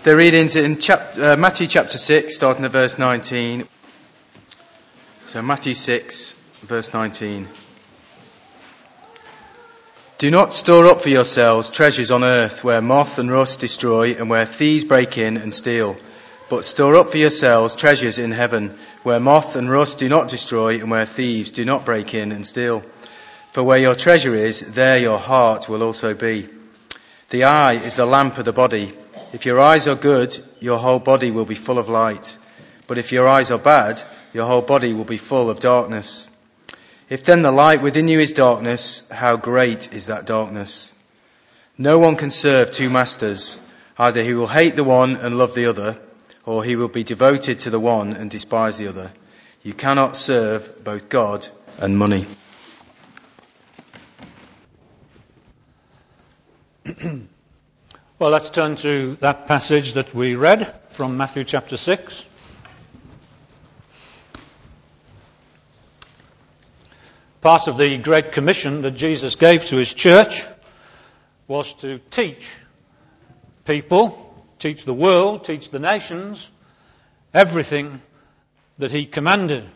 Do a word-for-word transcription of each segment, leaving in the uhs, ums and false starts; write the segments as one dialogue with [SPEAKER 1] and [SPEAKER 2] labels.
[SPEAKER 1] The readings in chap- uh, Matthew chapter six, starting at verse nineteen. So Matthew six, verse nineteen. Do not store up for yourselves treasures on earth, where moth and rust destroy and where thieves break in and steal. But store up for yourselves treasures in heaven, where moth and rust do not destroy and where thieves do not break in and steal. For where your treasure is, there your heart will also be. The eye is the lamp of the body. If your eyes are good, your whole body will be full of light. But if your eyes are bad, your whole body will be full of darkness. If then the light within you is darkness, how great is that darkness? No one can serve two masters. Either he will hate the one and love the other, or he will be devoted to the one and despise the other. You cannot serve both God and money.
[SPEAKER 2] Well, let's turn to that passage that we read from Matthew chapter six. Part of the Great Commission that Jesus gave to his church was to teach people, teach the world, teach the nations, everything that he commanded.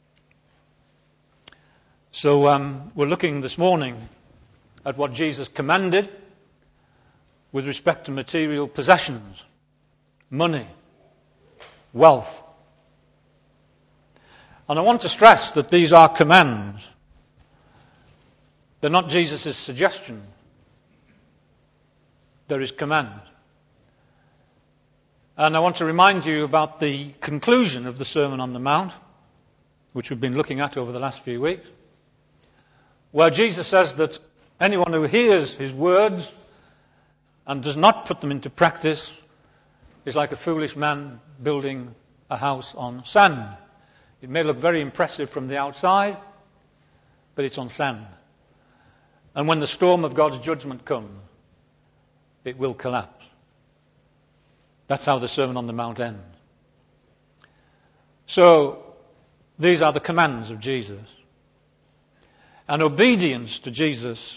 [SPEAKER 2] So um, we're looking this morning at what Jesus commanded with respect to material possessions, money, wealth. And I want to stress that these are commands. They're not Jesus' suggestion. They're his command. And I want to remind you about the conclusion of the Sermon on the Mount, which we've been looking at over the last few weeks, where Jesus says that anyone who hears his words and does not put them into practice is like a foolish man building a house on sand. It may look very impressive from the outside, but it's on sand. And when the storm of God's judgment comes, it will collapse. That's how the Sermon on the Mount ends. So, these are the commands of Jesus. And obedience to Jesus,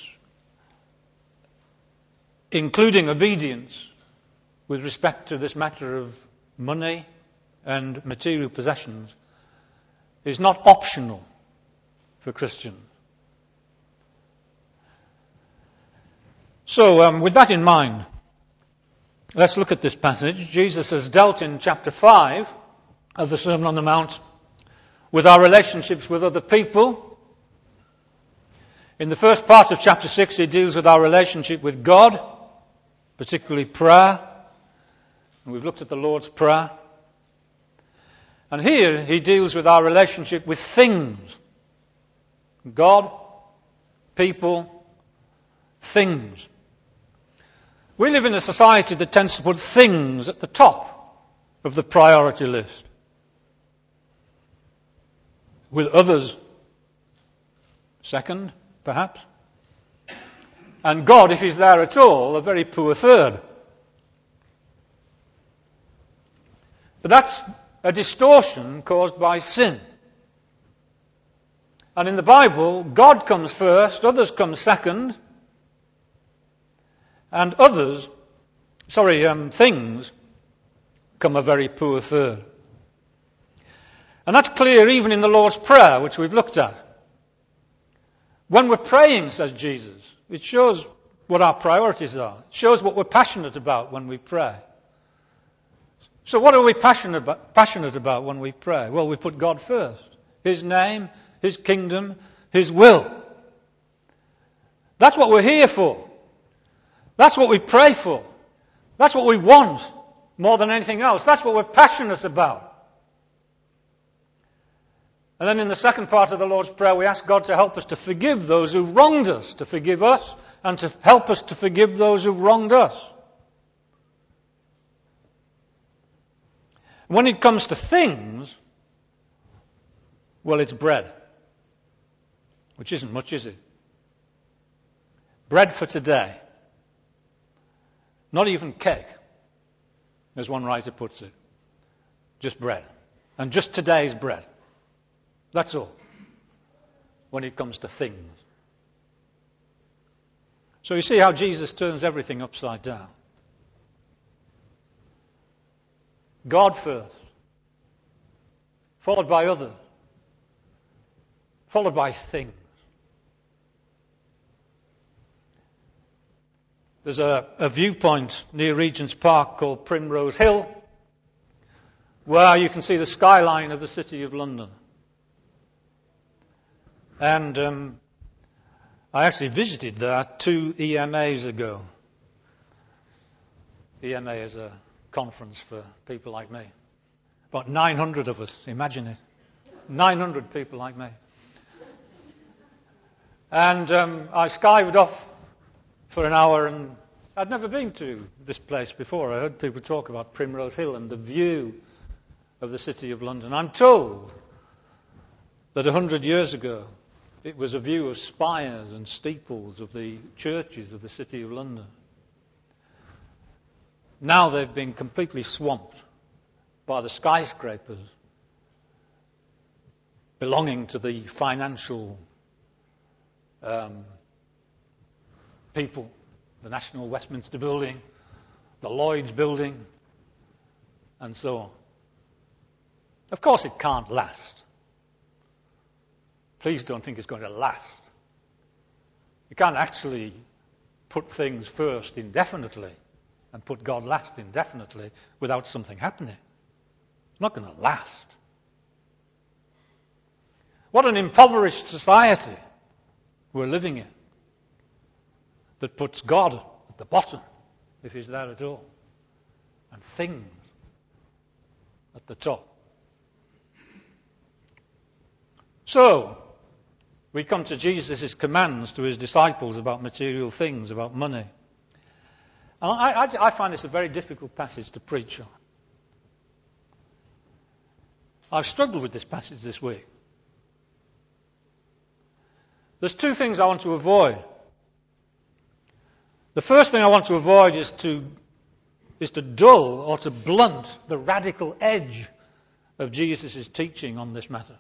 [SPEAKER 2] including obedience with respect to this matter of money and material possessions, is not optional for Christians. So, um, with that in mind, let's look at this passage. Jesus has dealt in chapter five of the Sermon on the Mount with our relationships with other people. In the first part of chapter six, he deals with our relationship with God, particularly prayer. And we've looked at the Lord's Prayer. And here he deals with our relationship with things. God, people, things. We live in a society that tends to put things at the top of the priority list, with others second, perhaps, and God, if he's there at all, a very poor third. But that's a distortion caused by sin. And in the Bible, God comes first, others come second, and others, sorry, um, things come a very poor third. And that's clear even in the Lord's Prayer, which we've looked at. When we're praying, says Jesus, it shows what our priorities are. It shows what we're passionate about when we pray. So what are we passionate about, passionate about when we pray? Well, we put God first. His name, his kingdom, his will. That's what we're here for. That's what we pray for. That's what we want more than anything else. That's what we're passionate about. And then in the second part of the Lord's Prayer, we ask God to help us to forgive those who wronged us, to forgive us, and to help us to forgive those who wronged us. When it comes to things, well, it's bread, which isn't much, is it? Bread for today. Not even cake, as one writer puts it. Just bread. And just today's bread. That's all. When it comes to things. So you see how Jesus turns everything upside down. God first, followed by others, followed by things. There's a, a viewpoint near Regent's Park called Primrose Hill, where you can see the skyline of the City of London. And um, I actually visited there two E M As ago. E M A is a conference for people like me. About nine hundred of us, imagine it. nine hundred people like me. And um, I skived off for an hour, and I'd never been to this place before. I heard people talk about Primrose Hill and the view of the City of London. I'm told that a hundred years ago it was a view of spires and steeples of the churches of the City of London. Now they've been completely swamped by the skyscrapers belonging to the financial um, people. The National Westminster Building, the Lloyd's Building, and so on. Of course it can't last. Please don't think it's going to last. You can't actually put things first indefinitely and put God last indefinitely without something happening. It's not going to last. What an impoverished society we're living in, that puts God at the bottom, if he's there at all, and things at the top. So, we come to Jesus' commands to his disciples about material things, about money. And I, I, I find this a very difficult passage to preach on. I've struggled with this passage this week. There's two things I want to avoid. The first thing I want to avoid is to is to dull or to blunt the radical edge of Jesus' teaching on this matter.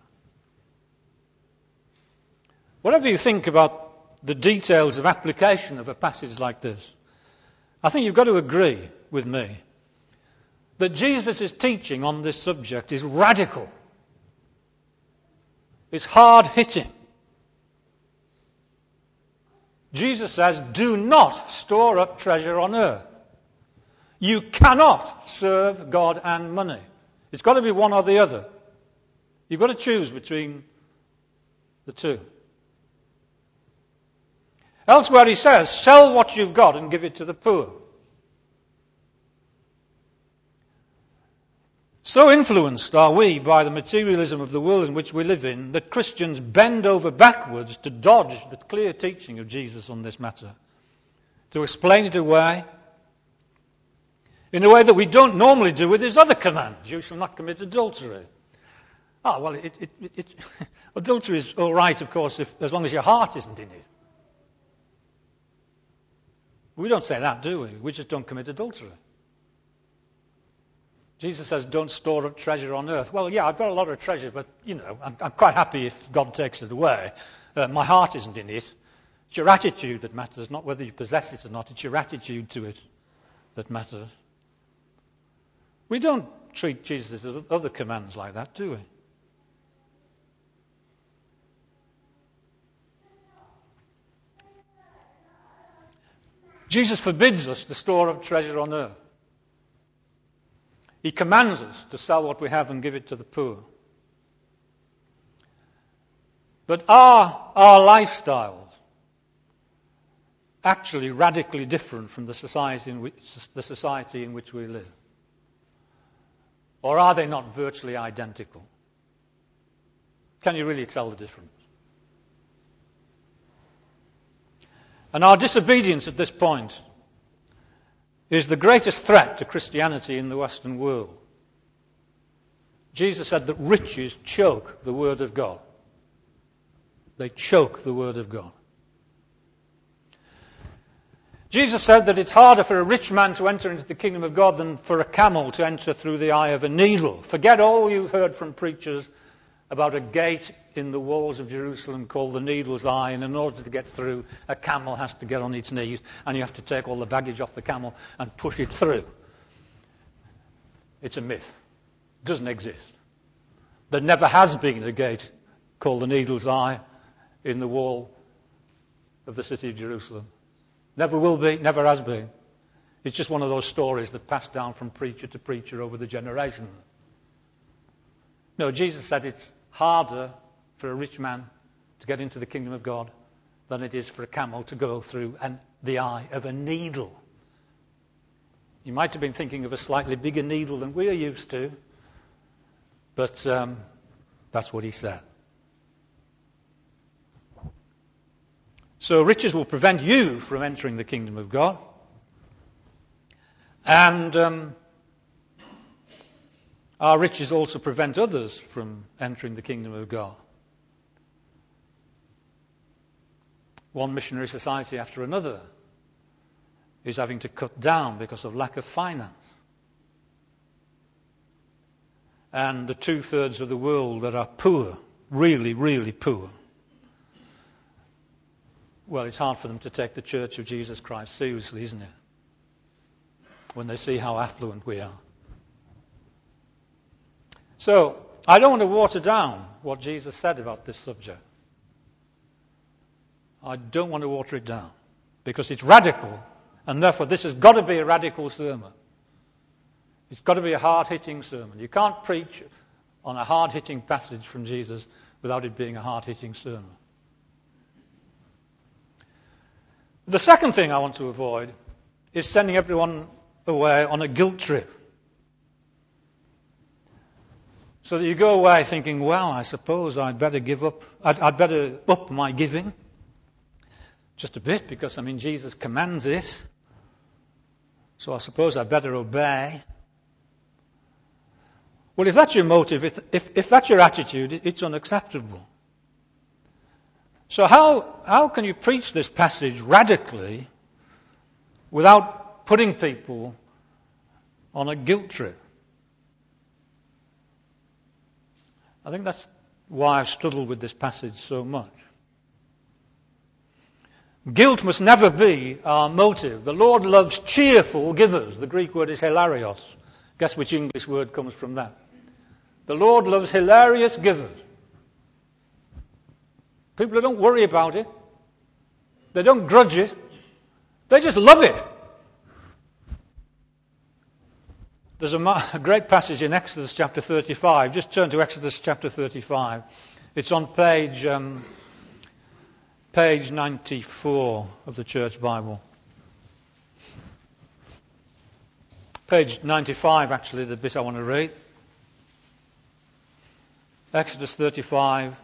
[SPEAKER 2] Whatever you think about the details of application of a passage like this, I think you've got to agree with me that Jesus' teaching on this subject is radical. It's hard-hitting. Jesus says, do not store up treasure on earth. You cannot serve God and money. It's got to be one or the other. You've got to choose between the two. Elsewhere he says, sell what you've got and give it to the poor. So influenced are we by the materialism of the world in which we live in that Christians bend over backwards to dodge the clear teaching of Jesus on this matter, to explain it away in a way that we don't normally do with his other commands. You shall not commit adultery. Ah, well, it, it, it, it, adultery is all right, of course, if, as long as your heart isn't in it. We don't say that, do we? We just don't commit adultery. Jesus says, don't store up treasure on earth. Well, yeah, I've got a lot of treasure, but, you know, I'm, I'm quite happy if God takes it away. Uh, my heart isn't in it. It's your attitude that matters, not whether you possess it or not. It's your attitude to it that matters. We don't treat Jesus' other commands like that, do we? Jesus forbids us to store up treasure on earth. He commands us to sell what we have and give it to the poor. But are our lifestyles actually radically different from the society in which, the society in which we live? Or are they not virtually identical? Can you really tell the difference? And our disobedience at this point is the greatest threat to Christianity in the Western world. Jesus said that riches choke the Word of God. They choke the Word of God. Jesus said that it's harder for a rich man to enter into the kingdom of God than for a camel to enter through the eye of a needle. Forget all you've heard from preachers about a gate in the walls of Jerusalem called the Needle's Eye, and in order to get through, a camel has to get on its knees, and you have to take all the baggage off the camel and push it through. It's a myth. It doesn't exist. There never has been a gate called the Needle's Eye in the wall of the city of Jerusalem. Never will be, never has been. It's just one of those stories that passed down from preacher to preacher over the generations. No, Jesus said it's harder for a rich man to get into the kingdom of God than it is for a camel to go through an, the eye of a needle. You might have been thinking of a slightly bigger needle than we're used to, but um, that's what he said. So riches will prevent you from entering the kingdom of God. And um, our riches also prevent others from entering the kingdom of God. One missionary society after another is having to cut down because of lack of finance. And the two-thirds of the world that are poor, really, really poor, well, it's hard for them to take the Church of Jesus Christ seriously, isn't it? When they see how affluent we are. So, I don't want to water down what Jesus said about this subject. I don't want to water it down, because it's radical, and therefore this has got to be a radical sermon. It's got to be a hard-hitting sermon. You can't preach on a hard-hitting passage from Jesus without it being a hard-hitting sermon. The second thing I want to avoid is sending everyone away on a guilt trip. So that you go away thinking, well, I suppose I'd better give up, I'd, I'd better up my giving. Just a bit, because, I mean, Jesus commands it. So I suppose I'd better obey. Well, if that's your motive, if, if, if that's your attitude, it's unacceptable. So how, how can you preach this passage radically without putting people on a guilt trip? I think that's why I've struggled with this passage so much. Guilt must never be our motive. The Lord loves cheerful givers. The Greek word is hilarios. Guess which English word comes from that? The Lord loves hilarious givers. People who don't worry about it. They don't grudge it. They just love it. There's a, ma- a great passage in Exodus chapter thirty-five. Just turn to Exodus chapter thirty-five. It's on page um, page ninety-four of the Church Bible. Page ninety-five, actually, the bit I want to read. Exodus thirty-five.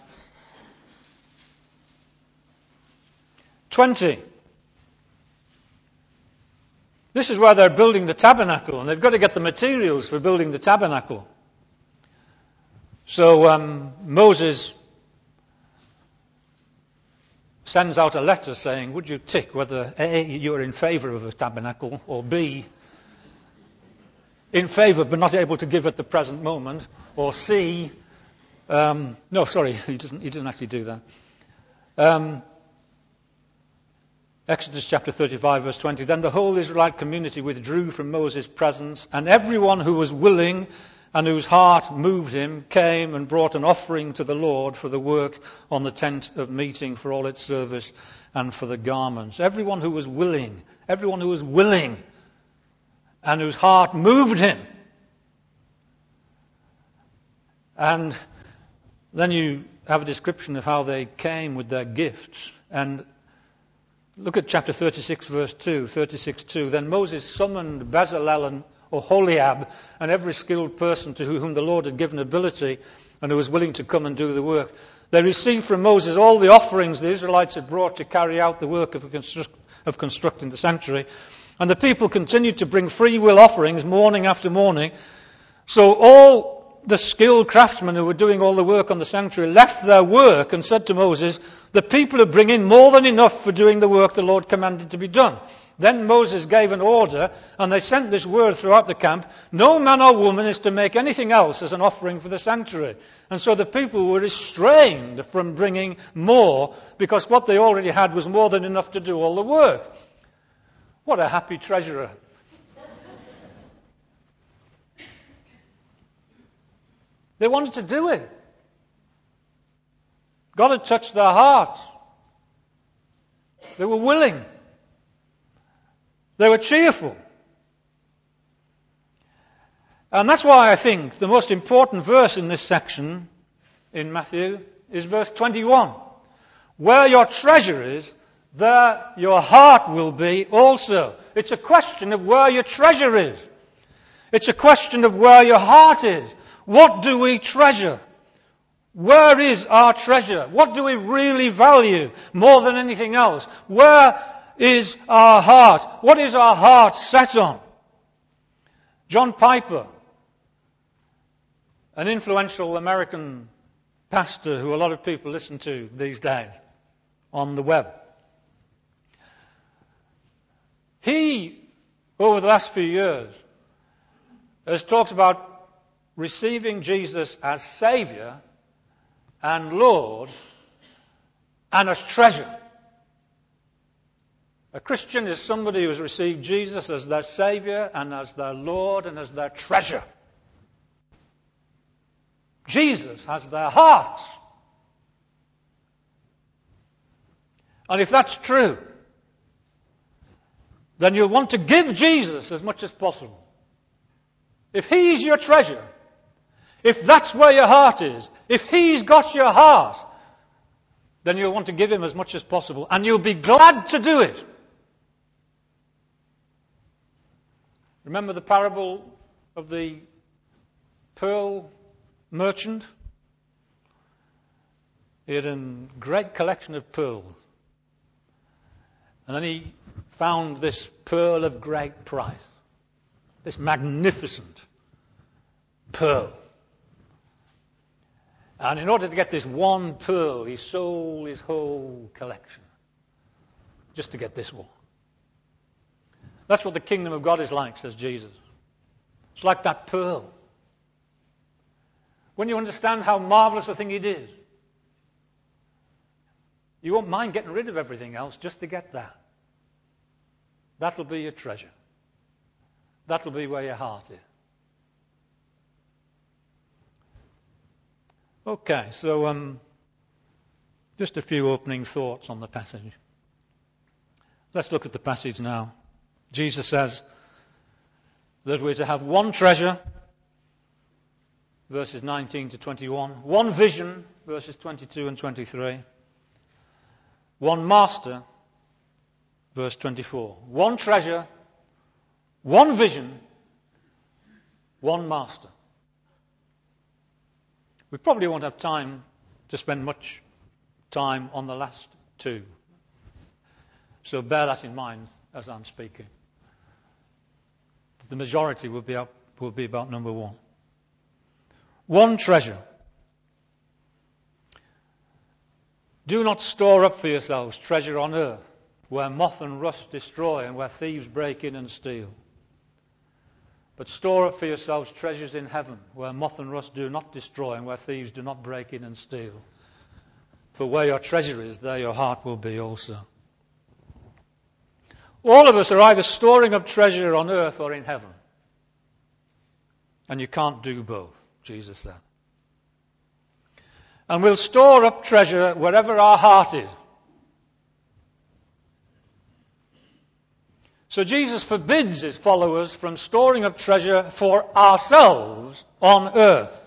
[SPEAKER 2] twenty. This is where they're building the tabernacle, and they've got to get the materials for building the tabernacle. So um, Moses sends out a letter saying, would you tick whether A, you're in favour of a tabernacle, or B, in favour but not able to give at the present moment, or C, um, no, sorry, he doesn't, he doesn't actually do that. Um, Exodus chapter thirty-five, verse twenty. Then the whole Israelite community withdrew from Moses' presence, and everyone who was willing and whose heart moved him came and brought an offering to the Lord for the work on the tent of meeting, for all its service, and for the garments. Everyone who was willing, everyone who was willing and whose heart moved him. And then you have a description of how they came with their gifts. And look at chapter thirty-six, verse two, thirty-six two. Then Moses summoned Bezalel and Oholiab and every skilled person to whom the Lord had given ability and who was willing to come and do the work. They received from Moses all the offerings the Israelites had brought to carry out the work of, construct, of constructing the sanctuary. And the people continued to bring free will offerings morning after morning. So all the skilled craftsmen who were doing all the work on the sanctuary left their work and said to Moses, the people are bringing more than enough for doing the work the Lord commanded to be done. Then Moses gave an order, and they sent this word throughout the camp, no man or woman is to make anything else as an offering for the sanctuary. And so the people were restrained from bringing more, because what they already had was more than enough to do all the work. What a happy treasurer. They wanted to do it. God had touched their hearts. They were willing. They were cheerful. And that's why I think the most important verse in this section in Matthew is verse twenty-one. Where your treasure is, there your heart will be also. It's a question of where your treasure is. It's a question of where your heart is. What do we treasure? Where is our treasure? What do we really value more than anything else? Where is our heart? What is our heart set on? John Piper, an influential American pastor who a lot of people listen to these days on the web. He, over the last few years, has talked about receiving Jesus as Saviour and Lord and as treasure. A Christian is somebody who has received Jesus as their Saviour and as their Lord and as their treasure. Jesus has their hearts. And if that's true, then you'll want to give Jesus as much as possible. If He's your treasure, if that's where your heart is, if He's got your heart, then you'll want to give Him as much as possible, and you'll be glad to do it. Remember the parable of the pearl merchant? He had a great collection of pearls. And then he found this pearl of great price. This magnificent pearl. And in order to get this one pearl, he sold his whole collection. Just to get this one. That's what the kingdom of God is like, says Jesus. It's like that pearl. When you understand how marvelous a thing it is, you won't mind getting rid of everything else just to get that. That'll be your treasure. That'll be where your heart is. Okay, so um, just a few opening thoughts on the passage. Let's look at the passage now. Jesus says that we're to have one treasure, verses nineteen to twenty-one, one vision, verses twenty-two and twenty-three, one master, verse twenty-four. One treasure, one vision, one master. We probably won't have time to spend much time on the last two. So bear that in mind as I'm speaking. The majority will be, up, will be about number one. One treasure. Do not store up for yourselves treasure on earth, where moth and rust destroy and where thieves break in and steal. But store up for yourselves treasures in heaven, where moth and rust do not destroy and where thieves do not break in and steal. For where your treasure is, there your heart will be also. All of us are either storing up treasure on earth or in heaven. And you can't do both, Jesus said. And we'll store up treasure wherever our heart is. So Jesus forbids his followers from storing up treasure for ourselves on earth.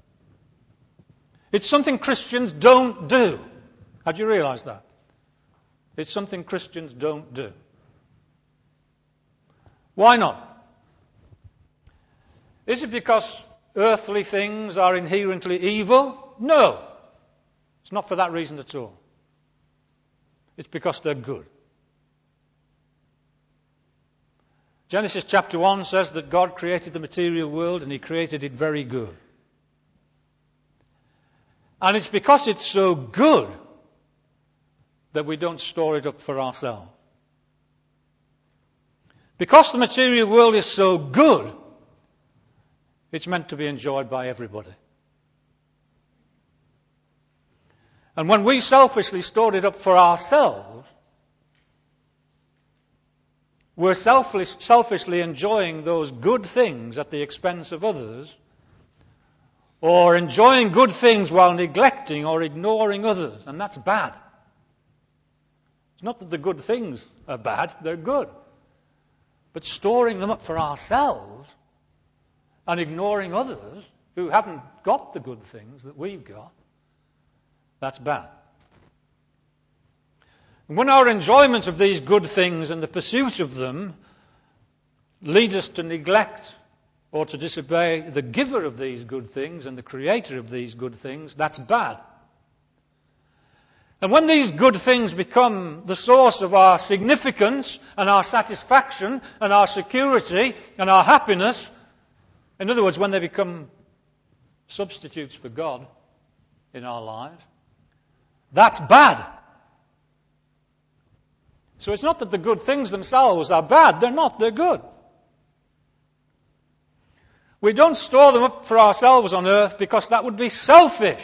[SPEAKER 2] It's something Christians don't do. Had you realized that? It's something Christians don't do. Why not? Is it because earthly things are inherently evil? No. It's not for that reason at all. It's because they're good. Genesis chapter one says that God created the material world and He created it very good. And it's because it's so good that we don't store it up for ourselves. Because the material world is so good, it's meant to be enjoyed by everybody. And when we selfishly stored it up for ourselves, we're selfish, selfishly enjoying those good things at the expense of others, or enjoying good things while neglecting or ignoring others, and that's bad. It's not that the good things are bad, they're good. But storing them up for ourselves and ignoring others who haven't got the good things that we've got, that's bad. And when our enjoyment of these good things and the pursuit of them lead us to neglect or to disobey the giver of these good things and the creator of these good things, that's bad. And when these good things become the source of our significance and our satisfaction and our security and our happiness, in other words, when they become substitutes for God in our lives, that's bad. So it's not that the good things themselves are bad. They're not. They're good. We don't store them up for ourselves on earth because that would be selfish.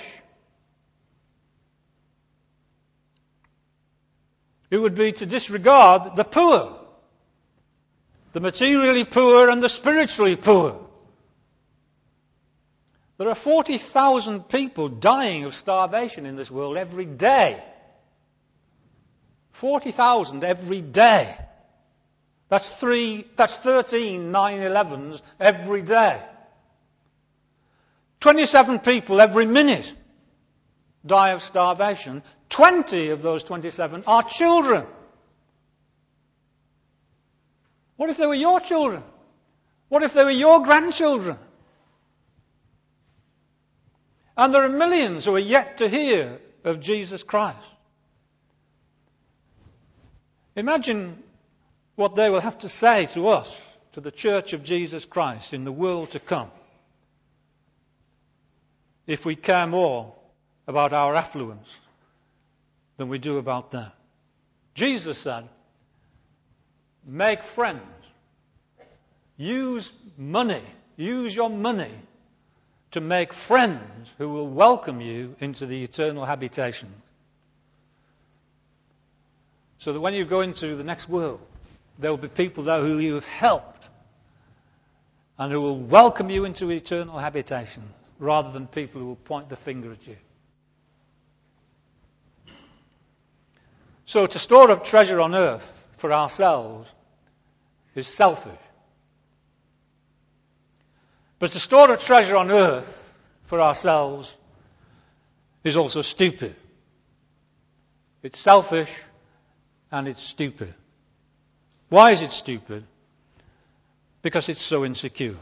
[SPEAKER 2] It would be to disregard the poor, the materially poor and the spiritually poor. There are forty thousand people dying of starvation in this world every day. forty thousand every day. That's three, that's thirteen nine elevens every day. twenty-seven people every minute die of starvation. twenty of those twenty-seven are children. What if they were your children? What if they were your grandchildren? And there are millions who are yet to hear of Jesus Christ. Imagine what they will have to say to us, to the Church of Jesus Christ in the world to come, if we care more about our affluence than we do about them. Jesus said, make friends. Use money. Use your money to make friends who will welcome you into the eternal habitation. So that when you go into the next world, there will be people there who you have helped and who will welcome you into eternal habitation rather than people who will point the finger at you. So to store up treasure on earth for ourselves is selfish. But to store up treasure on earth for ourselves is also stupid. It's selfish and it's stupid. Why is it stupid? Because it's so insecure.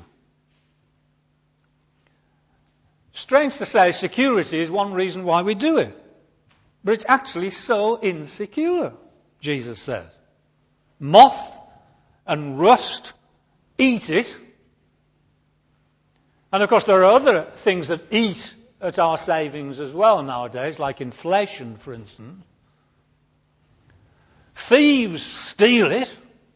[SPEAKER 2] Strange to say, security is one reason why we do it. But it's actually so insecure, Jesus says. Moth and rust eat it. And of course there are other things that eat at our savings as well nowadays, like inflation, for instance. Thieves steal it.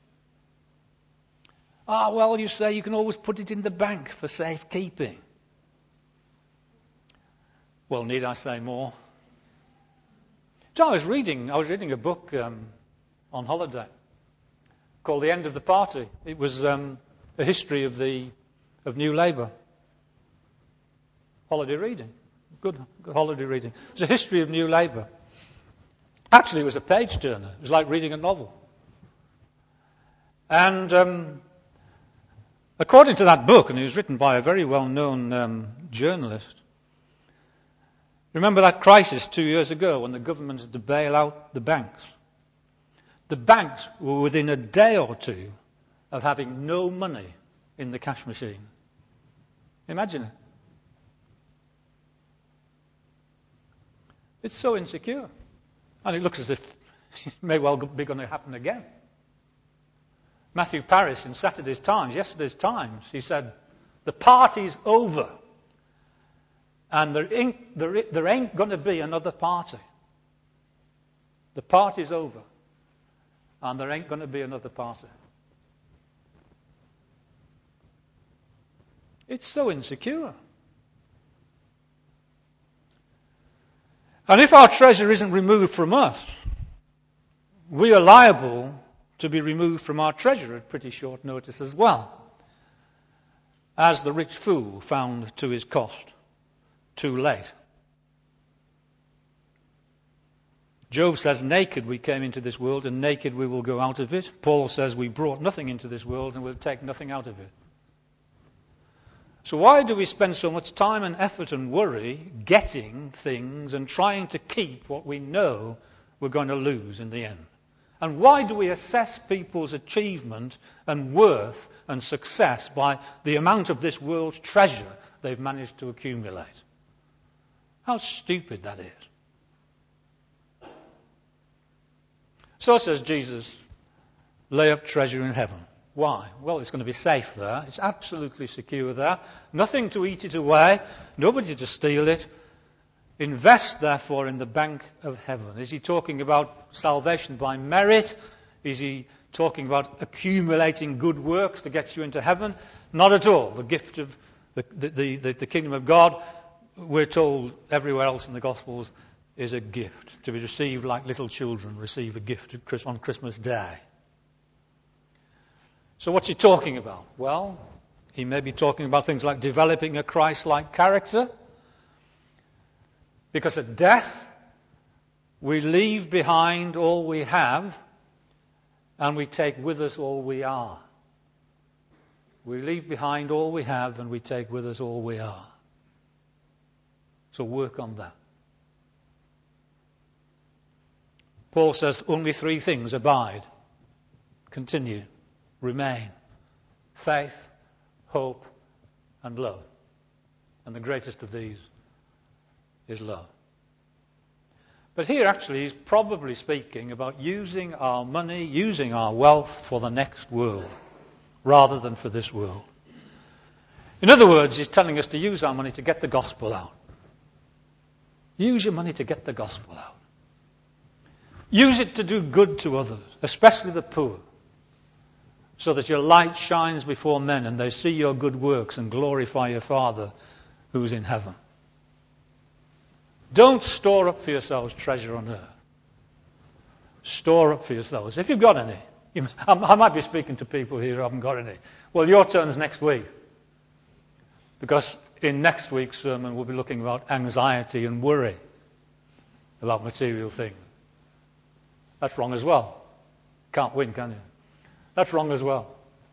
[SPEAKER 2] Ah, well, you say you can always put it in the bank for safekeeping. Well, need I say more? So I was reading, I was reading a book um, on holiday called The End of the Party. It was um, a history of the of New Labour. Holiday reading. Good, good holiday reading. It was a history of New Labour. Actually, it was a page-turner. It was like reading a novel. And um, according to that book, and it was written by a very well-known um, journalist, remember that crisis two years ago when the government had to bail out the banks? The banks were within a day or two of having no money in the cash machine. Imagine it. It's so insecure. And it looks as if it may well be going to happen again. Matthew Paris in Saturday's Times, yesterday's Times, he said, the party's over. And there ain't, there, there ain't going to be another party. The party's over. And there ain't going to be another party. It's so insecure. And if our treasure isn't removed from us, we are liable to be removed from our treasure at pretty short notice as well, as the rich fool found to his cost too late. Job says, naked we came into this world and naked we will go out of it. Paul says we brought nothing into this world and we'll take nothing out of it. So why do we spend so much time and effort and worry getting things and trying to keep what we know we're going to lose in the end? And why do we assess people's achievement and worth and success by the amount of this world's treasure they've managed to accumulate? How stupid that is. So says Jesus, lay up treasure in heaven. Why? Well, it's going to be safe there. It's absolutely secure there. Nothing to eat it away. Nobody to steal it. Invest, therefore, in the bank of heaven. Is he talking about salvation by merit? Is he talking about accumulating good works to get you into heaven? Not at all. The gift of the, the, the, the kingdom of God, we're told everywhere else in the Gospels, is a gift to be received like little children receive a gift on Christmas Day. So what's he talking about? Well, he may be talking about things like developing a Christ-like character. Because at death, we leave behind all we have and we take with us all we are. We leave behind all we have and we take with us all we are. So work on that. Paul says only three things abide, continue, remain: faith, hope, and love. And the greatest of these is love. But here actually he's probably speaking about using our money, using our wealth for the next world, rather than for this world. In other words, he's telling us to use our money to get the gospel out. Use your money to get the gospel out. Use it to do good to others, especially the poor, so that your light shines before men and they see your good works and glorify your Father who's in heaven. Don't store up for yourselves treasure on earth. Store up for yourselves, if you've got any. You, I, I might be speaking to people here who haven't got any. Well, your turn's next week. Because in next week's sermon we'll be looking about anxiety and worry about material things. That's wrong as well. Can't win, can you? That's wrong as well.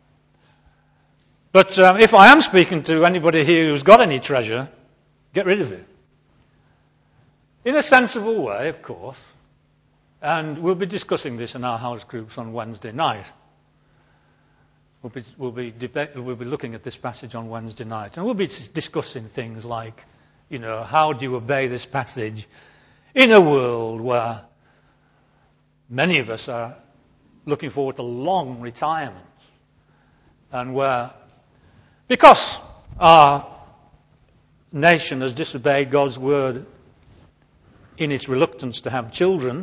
[SPEAKER 2] But um, if I am speaking to anybody here who's got any treasure, get rid of it. In a sensible way, of course. And we'll be discussing this in our house groups on Wednesday night. We'll be, we'll be, deba- we'll be looking at this passage on Wednesday night. And we'll be discussing things like, you know, how do you obey this passage in a world where many of us are looking forward to long retirements, and where, because our nation has disobeyed God's word in its reluctance to have children,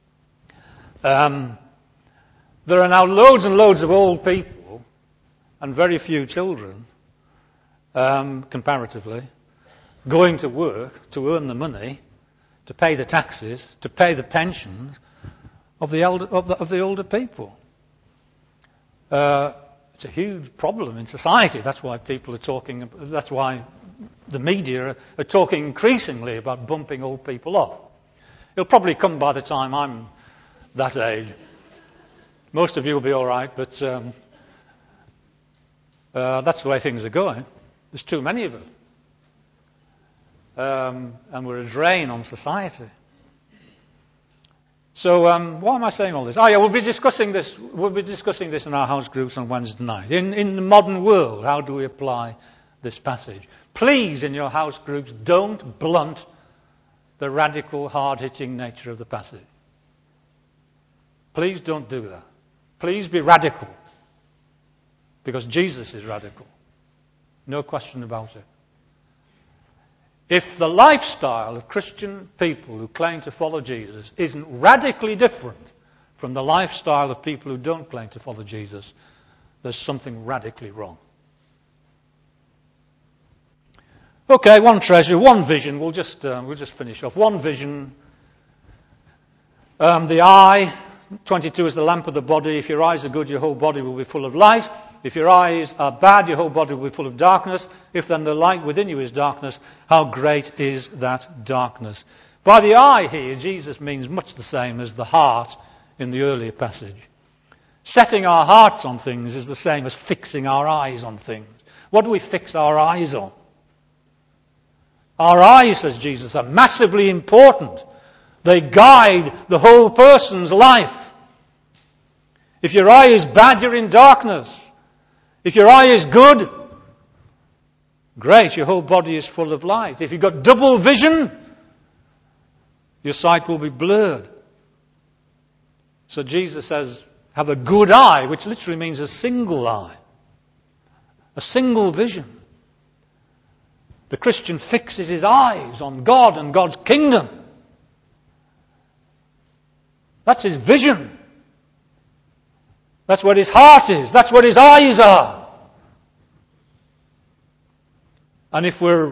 [SPEAKER 2] um, there are now loads and loads of old people and very few children, um, comparatively, going to work to earn the money, to pay the taxes, to pay the pensions of the elder, of the, of the older people. Uh, it's a huge problem in society. That's why people are talking, that's why the media are, are talking increasingly about bumping old people off. It'll probably come by the time I'm that age. Most of you will be all right, but um, uh, that's the way things are going. There's too many of them. Um, and we're a drain on society. So um, why am I saying all this? Oh yeah, we'll be discussing this. We'll be discussing this in our house groups on Wednesday night. In in the modern world, how do we apply this passage? Please, in your house groups, don't blunt the radical, hard-hitting nature of the passage. Please don't do that. Please be radical, because Jesus is radical. No question about it. If the lifestyle of Christian people who claim to follow Jesus isn't radically different from the lifestyle of people who don't claim to follow Jesus, there's something radically wrong. Okay, one treasure, one vision. We'll just uh, we'll just finish off. One vision. Um, the eye, twenty-two is the lamp of the body. If your eyes are good, your whole body will be full of light. If your eyes are bad, your whole body will be full of darkness. If then the light within you is darkness, how great is that darkness? By the eye here, Jesus means much the same as the heart in the earlier passage. Setting our hearts on things is the same as fixing our eyes on things. What do we fix our eyes on? Our eyes, says Jesus, are massively important. They guide the whole person's life. If your eye is bad, you're in darkness. If your eye is good, great, your whole body is full of light. If you've got double vision, your sight will be blurred. So Jesus says, have a good eye, which literally means a single eye. A single vision. The Christian fixes his eyes on God and God's kingdom. That's his vision. That's what his heart is. That's what his eyes are. And if we're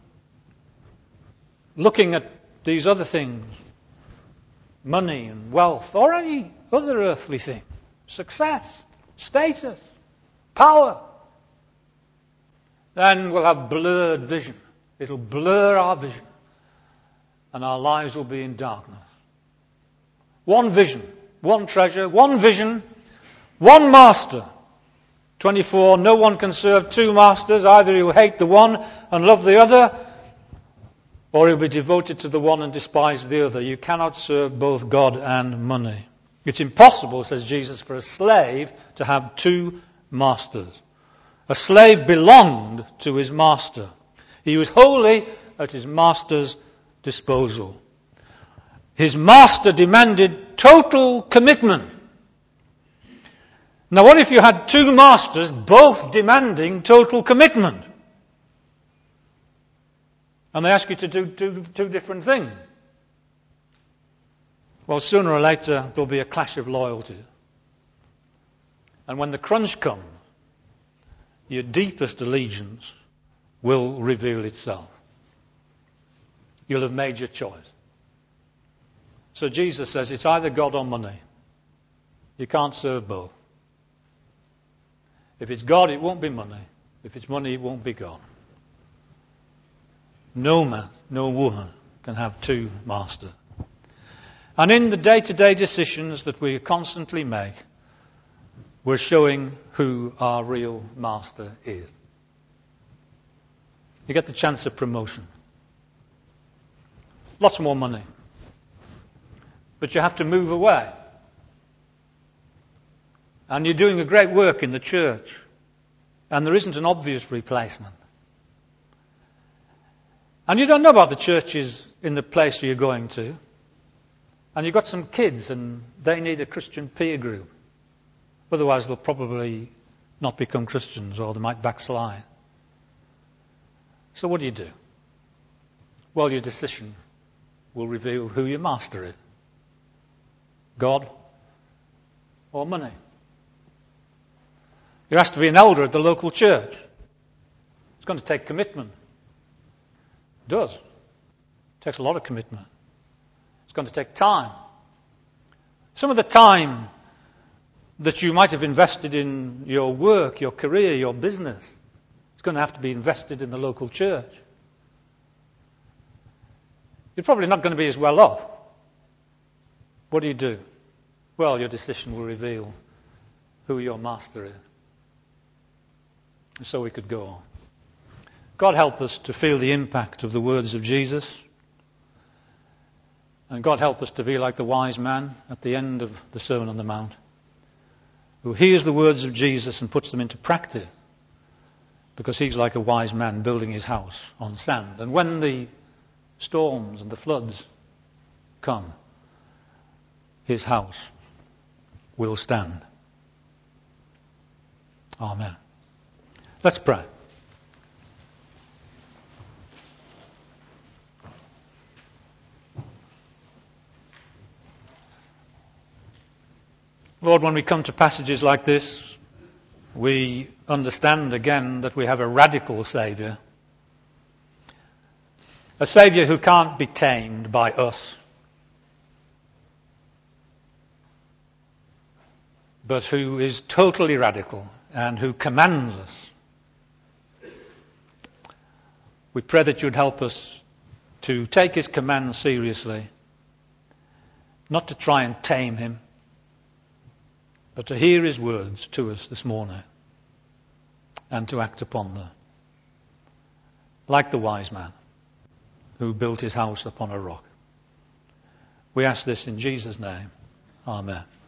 [SPEAKER 2] looking at these other things, money and wealth, or any other earthly thing, success, status, power, then we'll have blurred vision. It'll blur our vision. And our lives will be in darkness. One vision, one treasure, one vision, one master. twenty-four, no one can serve two masters. Either he will hate the one and love the other, or he'll be devoted to the one and despise the other. You cannot serve both God and money. It's impossible, says Jesus, for a slave to have two masters. A slave belonged to his master. He was wholly at his master's disposal. His master demanded total commitment. Now what if you had two masters both demanding total commitment? And they ask you to do two, two different things. Well, sooner or later there'll be a clash of loyalty. And when the crunch comes, your deepest allegiance will reveal itself. You'll have made your choice. So Jesus says it's either God or money. You can't serve both. If it's God, it won't be money. If it's money, it won't be God. No man, no woman can have two masters. And in the day-to-day decisions that we constantly make, we're showing who our real master is. You get the chance of promotion. Lots more money. But you have to move away. And you're doing a great work in the church. And there isn't an obvious replacement. And you don't know about the churches in the place you're going to. And you've got some kids and they need a Christian peer group. Otherwise they'll probably not become Christians or they might backslide. So what do you do? Well, your decision will reveal who your master is. God or money. You're asked to be an elder at the local church. It's going to take commitment. It does. It takes a lot of commitment. It's going to take time. Some of the time that you might have invested in your work, your career, your business, it's going to have to be invested in the local church. You're probably not going to be as well off. What do you do? Well, your decision will reveal who your master is. And so we could go on. God help us to feel the impact of the words of Jesus. And God help us to be like the wise man at the end of the Sermon on the Mount, who hears the words of Jesus and puts them into practice, because he's like a wise man building his house on sand. And when the storms and the floods come, his house will stand. Amen. Let's pray. Lord, when we come to passages like this, we understand again that we have a radical Saviour. A Saviour who can't be tamed by us. but who is totally radical and who commands us. We pray that you'd help us to take his commands seriously, not to try and tame him, but to hear his words to us this morning and to act upon them. Like the wise man who built his house upon a rock. We ask this in Jesus' name. Amen.